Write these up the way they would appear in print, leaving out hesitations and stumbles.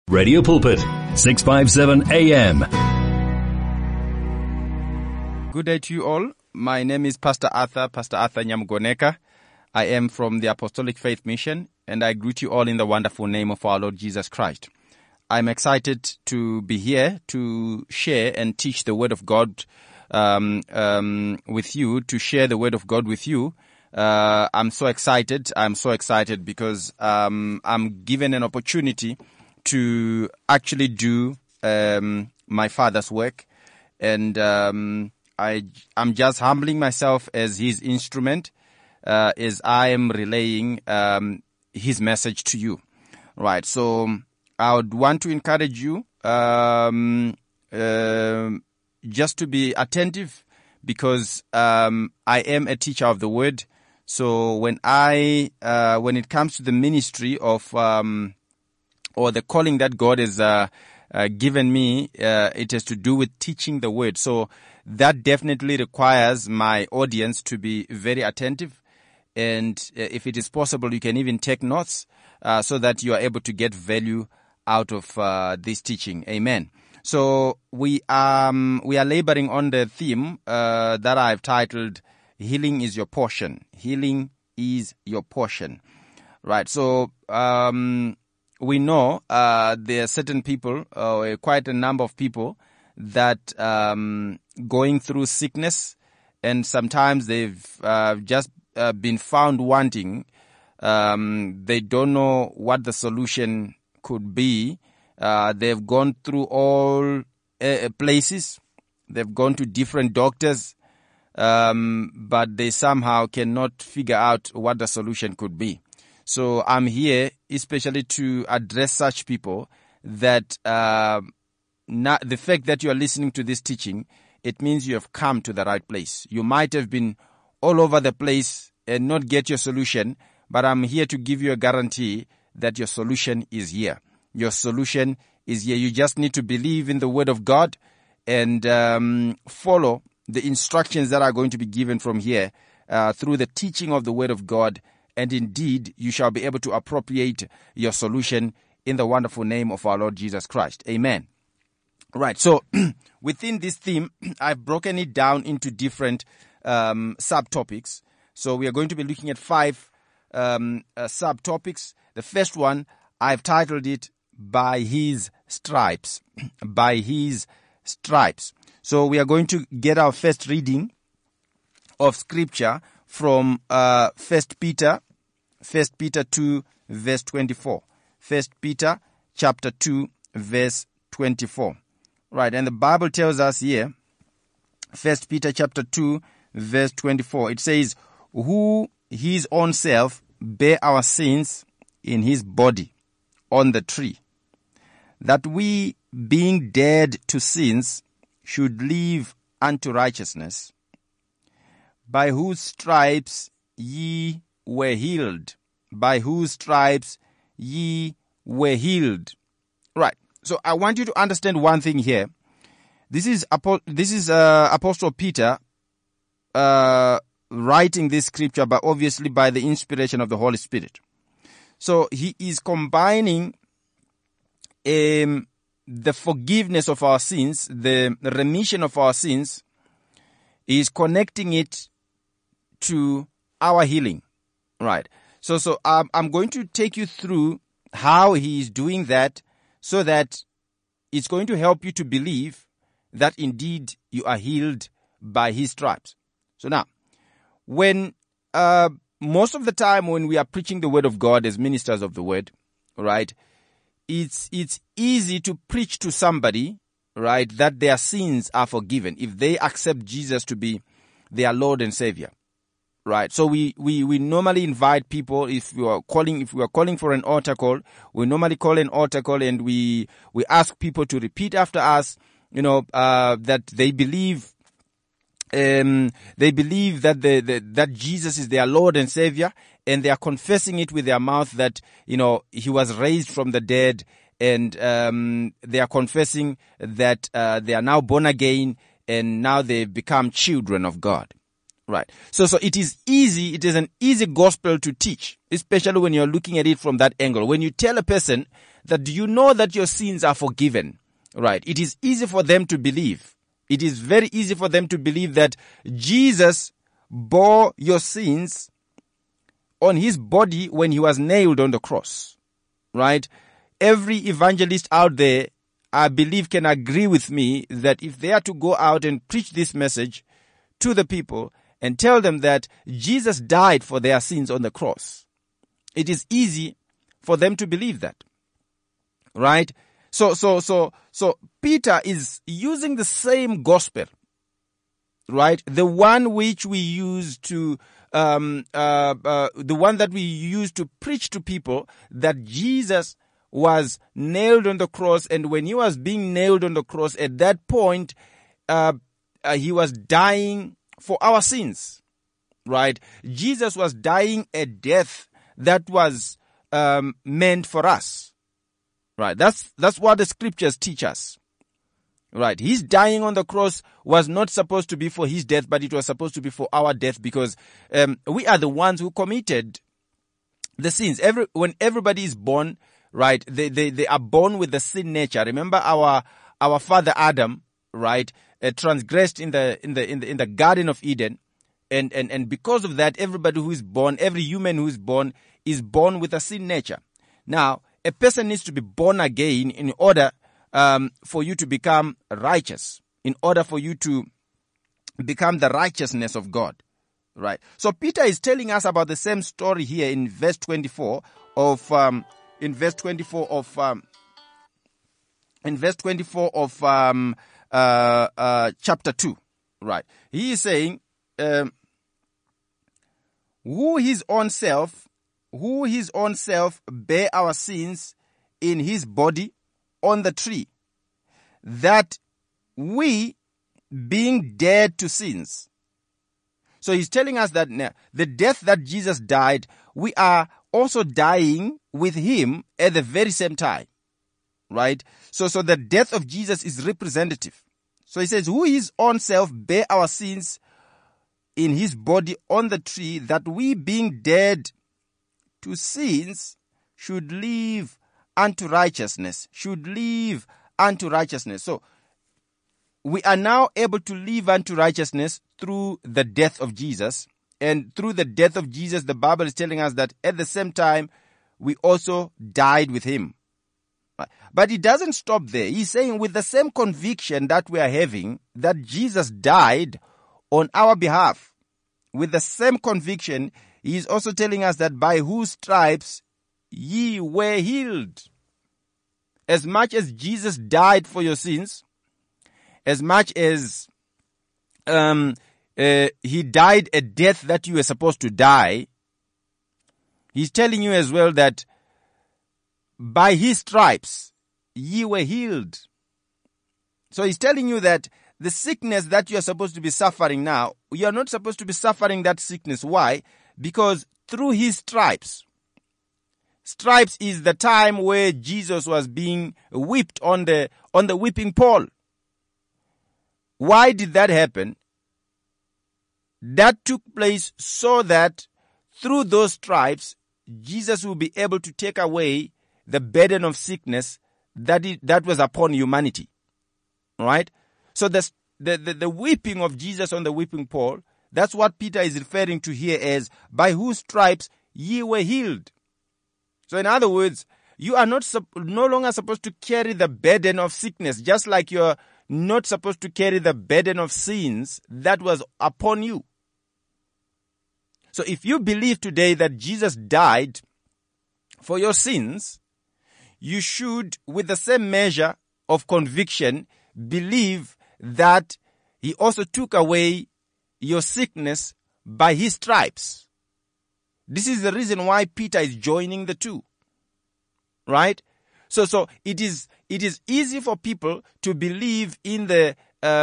Radio Pulpit, 657 AM. Good day to you all. My name is Pastor Arthur Nyamgoneka. I am from the Apostolic Faith Mission, and I greet you all in the wonderful name of our Lord Jesus Christ. I'm excited to be here to share and teach the Word of God with you, to share the Word of God with you. I'm so excited because I'm given an opportunity to actually do my Father's work, and I'm just humbling myself as His instrument as I am relaying His message to you. Right, so I would want to encourage you just to be attentive, because I am a teacher of the Word. So when it comes to the ministry of or the calling that God has given me, it has to do with teaching the Word. So that definitely requires my audience to be very attentive, and if it is possible, you can even take notes so that you are able to get value out of this teaching. Amen. So we are laboring on the theme that I've titled "Healing is Your Portion." Healing is your portion. Right. So we know there are certain people, quite a number of people, that going through sickness, and sometimes they've just been found wanting. They don't know what the solution could be. They've gone through all places. They've gone to different doctors, but they somehow cannot figure out what the solution could be. So I'm here especially to address such people that the fact that you are listening to this teaching, it means you have come to the right place. You might have been all over the place and not get your solution, but I'm here to give you a guarantee that your solution is here. Your solution is here. You just need to believe in the Word of God and follow the instructions that are going to be given from here through the teaching of the Word of God, and indeed you shall be able to appropriate your solution in the wonderful name of our Lord Jesus Christ. Amen. Right, so within this theme, I've broken it down into different subtopics. So we are going to be looking at 5 subtopics. The first one, I've titled it, By His Stripes. By His Stripes. So we are going to get our first reading of Scripture from 1 Peter 2, verse 24. 1 Peter chapter 2, verse 24. Right, and the Bible tells us here, 1 Peter chapter 2, verse 24, it says, who his own self bare our sins in his body on the tree, that we, being dead to sins, should live unto righteousness, by whose stripes ye were healed. By whose stripes ye were healed. Right. So I want you to understand one thing here. This is Apostle Peter writing this scripture, but obviously by the inspiration of the Holy Spirit. So he is combining the forgiveness of our sins, the remission of our sins. He is connecting it to our healing. Right. So I'm going to take you through how he is doing that, so that it's going to help you to believe that indeed you are healed by his stripes. So now, when most of the time when we are preaching the Word of God as ministers of the Word, right, it's easy to preach to somebody, right, that their sins are forgiven if they accept Jesus to be their Lord and Savior. Right. So we normally invite people, if we are calling for an altar call, we normally call an altar call, and we ask people to repeat after us, that they believe that Jesus is their Lord and Savior, and they are confessing it with their mouth that, he was raised from the dead, and they are confessing that they are now born again, and now they've become children of God. Right. So it is an easy gospel to teach, especially when you're looking at it from that angle. When you tell a person that do you know that your sins are forgiven? Right. It is easy for them to believe. It is very easy for them to believe that Jesus bore your sins on his body when he was nailed on the cross. Right. Every evangelist out there, I believe, can agree with me that if they are to go out and preach this message to the people and tell them that Jesus died for their sins on the cross, it is easy for them to believe that. Right? So Peter is using the same gospel, right? The one which we use to, the one that we use to preach to people, that Jesus was nailed on the cross, and when he was being nailed on the cross, at that point, he was dying for our sins, right? Jesus was dying a death that was meant for us, right? That's what the scriptures teach us, right? His dying on the cross was not supposed to be for his death, but it was supposed to be for our death, because we are the ones who committed the sins. When everybody is born, right, they are born with the sin nature. Remember our father Adam, right, transgressed in the Garden of Eden, and because of that, everybody who is born, every human who is born with a sin nature. Now, a person needs to be born again in order for you to become righteous, in order for you to become the righteousness of God, right? So Peter is telling us about the same story here in verse 24 of chapter 2, right? He is saying, who his own self bare our sins in his body on the tree, that we, being dead to sins. So he's telling us that now, the death that Jesus died, we are also dying with him at the very same time, right? So the death of Jesus is representative. So he says, who his own self bare our sins in his body on the tree, that we, being dead to sins, should live unto righteousness. So we are now able to live unto righteousness through the death of Jesus. And through the death of Jesus, the Bible is telling us that at the same time, we also died with him. But it doesn't stop there. He's saying with the same conviction that we are having, that Jesus died on our behalf, with the same conviction, he is also telling us that by whose stripes ye were healed. As much as Jesus died for your sins, as much as he died a death that you were supposed to die, he's telling you as well that by his stripes ye were healed. So he's telling you that the sickness that you are supposed to be suffering now, you are not supposed to be suffering that sickness. Why? Because through his stripes is the time where Jesus was being whipped on the whipping pole. Why did that happen? That took place so that through those stripes, Jesus will be able to take away the burden of sickness that was upon humanity. Right? So the whipping of Jesus on the whipping pole, that's what Peter is referring to here as, by whose stripes ye were healed. So in other words, you are no longer supposed to carry the burden of sickness, just like you're not supposed to carry the burden of sins that was upon you. So if you believe today that Jesus died for your sins, you should, with the same measure of conviction, believe that he also took away your sickness by his stripes. This is the reason why Peter is joining the two. Right? So it is easy for people to believe in the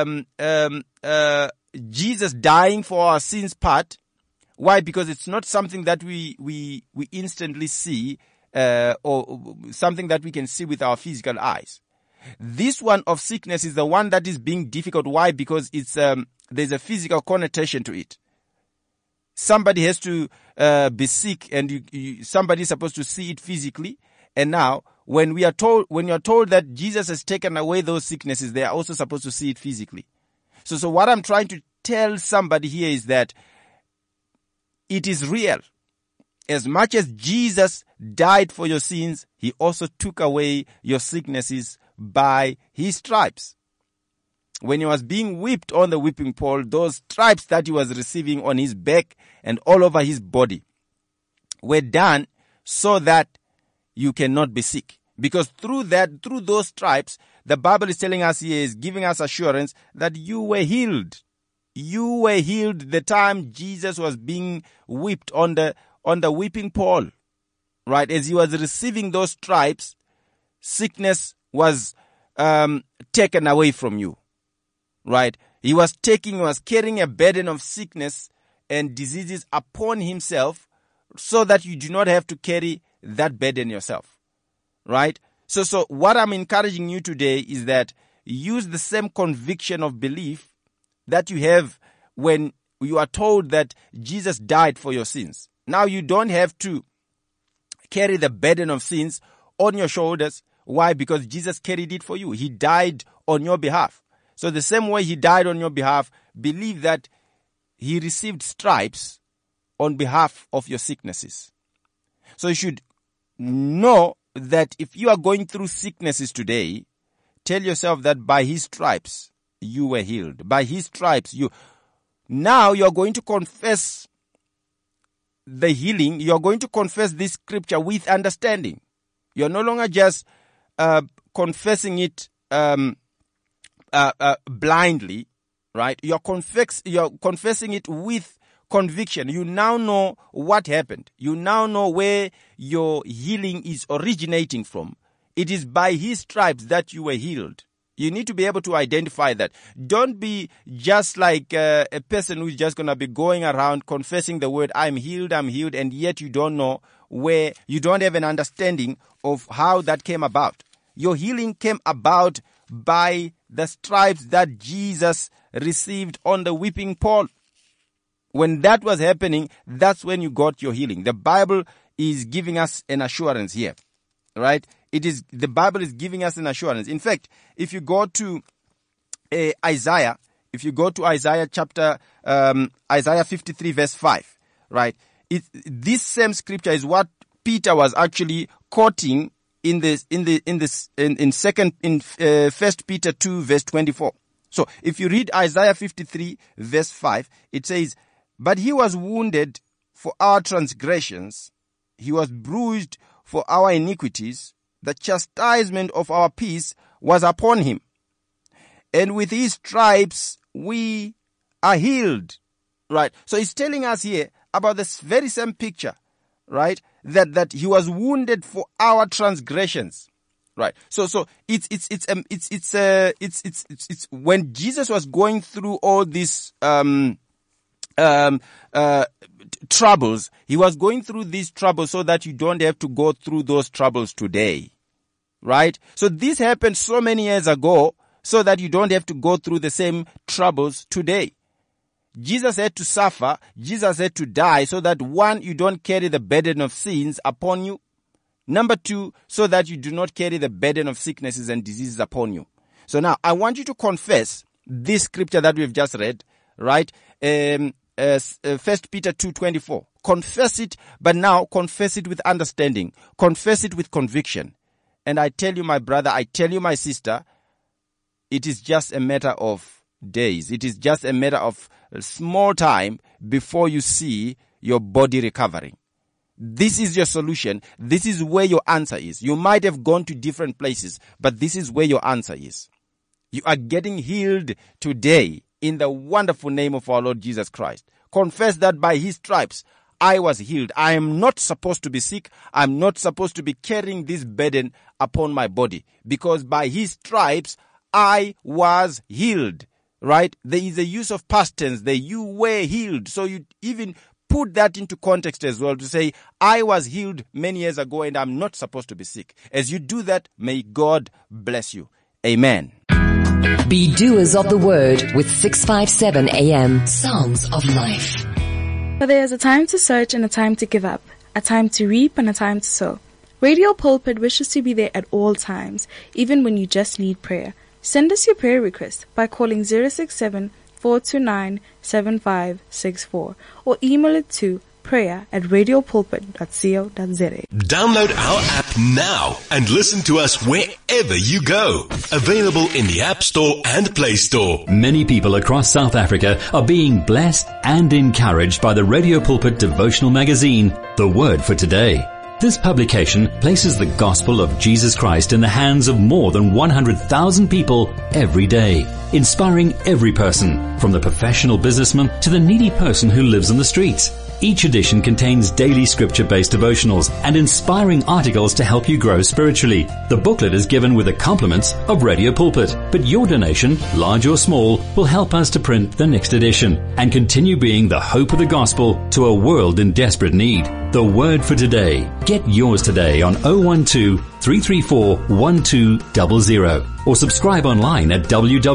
Jesus dying for our sins part. Why? Because it's not something that we instantly see, or something that we can see with our physical eyes. This one of sickness is the one that is being difficult. Why? Because it's there's a physical connotation to it. Somebody has to be sick, and somebody is supposed to see it physically. And now, when you're told that Jesus has taken away those sicknesses, they are also supposed to see it physically. So what I'm trying to tell somebody here is that it is real. As much as Jesus died for your sins, he also took away your sicknesses by his stripes. When he was being whipped on the whipping pole, those stripes that he was receiving on his back and all over his body were done so that you cannot be sick. Because through those stripes, the Bible is telling us here, is giving us assurance that you were healed. You were healed the time Jesus was being whipped on the whipping pole. Right? As he was receiving those stripes, sickness was taken away from you. Right? He was carrying a burden of sickness and diseases upon himself so that you do not have to carry that burden yourself. Right? So what I'm encouraging you today is that use the same conviction of belief that you have when you are told that Jesus died for your sins. Now you don't have to carry the burden of sins on your shoulders. Why? Because Jesus carried it for you. He died on your behalf. So the same way he died on your behalf, believe that he received stripes on behalf of your sicknesses. So you should know that if you are going through sicknesses today, tell yourself that by his stripes you were healed. By his stripes now you are going to confess the healing. You are going to confess this scripture with understanding. You are no longer just confessing it blindly, right? You are confessing it with conviction. You now know what happened. You now know where your healing is originating from. It is by his stripes that you were healed. You need to be able to identify that. Don't be just like a person who's just going to be going around confessing the word, I'm healed, and yet you don't know where, you don't have an understanding of how that came about. Your healing came about by the stripes that Jesus received on the whipping pole. When that was happening, that's when you got your healing. The Bible is giving us an assurance here, right? The Bible is giving us an assurance. In fact, if you go to Isaiah chapter, Isaiah 53 verse 5, right? This same scripture is what Peter was actually quoting in First Peter 2 verse 24. So if you read Isaiah 53 verse 5, it says, but he was wounded for our transgressions, he was bruised for our iniquities, the chastisement of our peace was upon him, and with his stripes we are healed. Right? So he's telling us here about this very same picture, right? That he was wounded for our transgressions. Right. So it's when Jesus was going through all these troubles, he was going through these troubles so that you don't have to go through those troubles today. Right? So this happened so many years ago so that you don't have to go through the same troubles today. Jesus had to suffer, Jesus had to die so that, one, you don't carry the burden of sins upon you. Number two, so that you do not carry the burden of sicknesses and diseases upon you. So now, I want you to confess this scripture that we've just read, right? 1 Peter 2:24. Confess it, but now confess it with understanding. Confess it with conviction. And I tell you, my brother, I tell you, my sister, it is just a matter of days. It is just a matter of a small time before you see your body recovering. This is your solution. This is where your answer is. You might have gone to different places, but this is where your answer is. You are getting healed today in the wonderful name of our Lord Jesus Christ. Confess that by his stripes I was healed. I am not supposed to be sick. I'm not supposed to be carrying this burden upon my body, because by his stripes I was healed. Right? There is a use of past tense. You were healed. So you even put that into context as well to say, I was healed many years ago and I'm not supposed to be sick. As you do that, may God bless you. Amen. Be doers of the word with 657 AM. Songs of Life. But there is a time to search and a time to give up, a time to reap and a time to sow, Radio Pulpit wishes to be there at all times, even when you just need prayer. Send us your prayer request by calling 067-429-7564 or email it to prayer@radiopulpit.co.za. Download our app now and listen to us wherever you go. Available in the App Store and Play Store. Many people across South Africa are being blessed and encouraged by the Radio Pulpit devotional magazine, The Word for Today. This publication places the gospel of Jesus Christ in the hands of more than 100,000 people every day, inspiring every person, from the professional businessman to the needy person who lives on the streets. Each edition contains daily scripture-based devotionals and inspiring articles to help you grow spiritually. The booklet is given with the compliments of Radio Pulpit, but your donation, large or small, will help us to print the next edition and continue being the hope of the gospel to a world in desperate need. The Word for Today. Get yours today on 012-334-1200 or subscribe online at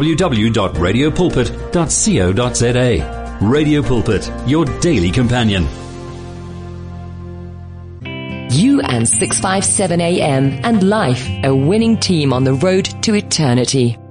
www.radiopulpit.co.za. Radio Pulpit, your daily companion. You and 657 AM and life, a winning team on the road to eternity.